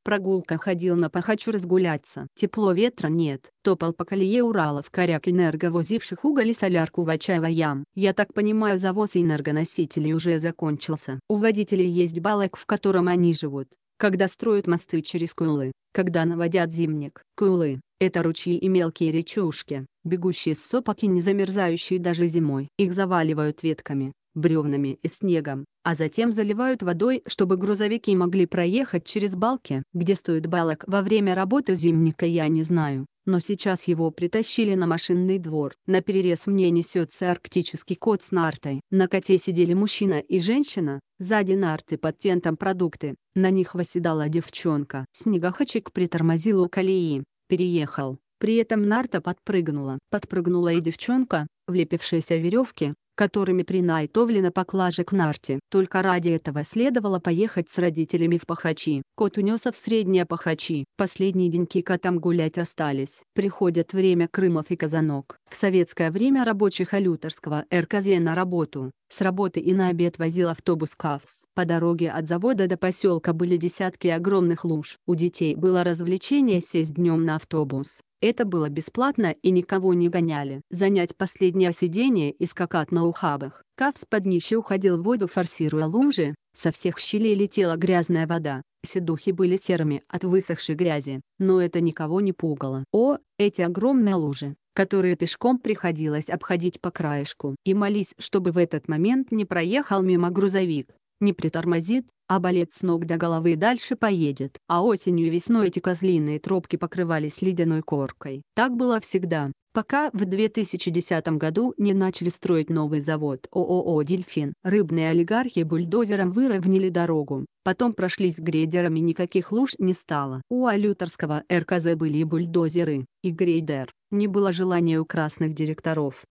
Прогулка ходил на «хочу разгуляться». Тепло ветра нет. Топал по колее Уралов коряк энерговозивших уголь и солярку в Очаево-Ям. Я так понимаю, завоз энергоносителей уже закончился. У водителей есть баллок, в котором они живут. Когда строят мосты через Куйлы, когда наводят зимник. Куйлы — это ручьи и мелкие речушки, бегущие с сопок и не замерзающие даже зимой. Их заваливают ветками, бревнами и снегом, а затем заливают водой, чтобы грузовики могли проехать через балки. Где стоит балок во время работы зимника, я не знаю, но сейчас его притащили на машинный двор. Наперерез мне несется арктический кот с нартой. На коте сидели мужчина и женщина, сзади нарты под тентом продукты, на них восседала девчонка. Снегоходчик притормозил у колеи, переехал. При этом нарта подпрыгнула. Подпрыгнула и девчонка, влепившаяся в веревки, которыми принайтовлена поклажа к нарте. Только ради этого следовало поехать с родителями в Пахачи. Кот унесся в средние Пахачи. Последние деньки котам гулять остались. Приходит время Крымов и Казанок. В советское время рабочих Алюторского РКЗ на работу, с работы и на обед возил автобус КАВС. По дороге от завода до поселка были десятки огромных луж. У детей было развлечение сесть днем на автобус. Это было бесплатно и никого не гоняли. Занять последнее сиденье и скакать на ухабах. КАВС под днище уходил в воду, форсируя лужи, со всех щелей летела грязная вода. Седухи были серыми от высохшей грязи, но это никого не пугало. О, эти огромные лужи, которые пешком приходилось обходить по краешку. И молись, чтобы в этот момент не проехал мимо грузовик, не притормозит, а болет с ног до головы и дальше поедет. А осенью и весной эти козлиные тропки покрывались ледяной коркой. Так было всегда, пока в 2010 году не начали строить новый завод ООО «Дельфин». Рыбные олигархи бульдозером выровняли дорогу, потом прошлись грейдерами, никаких луж не стало. У Алюторского РКЗ были и бульдозеры, и грейдер. Не было желания у красных директоров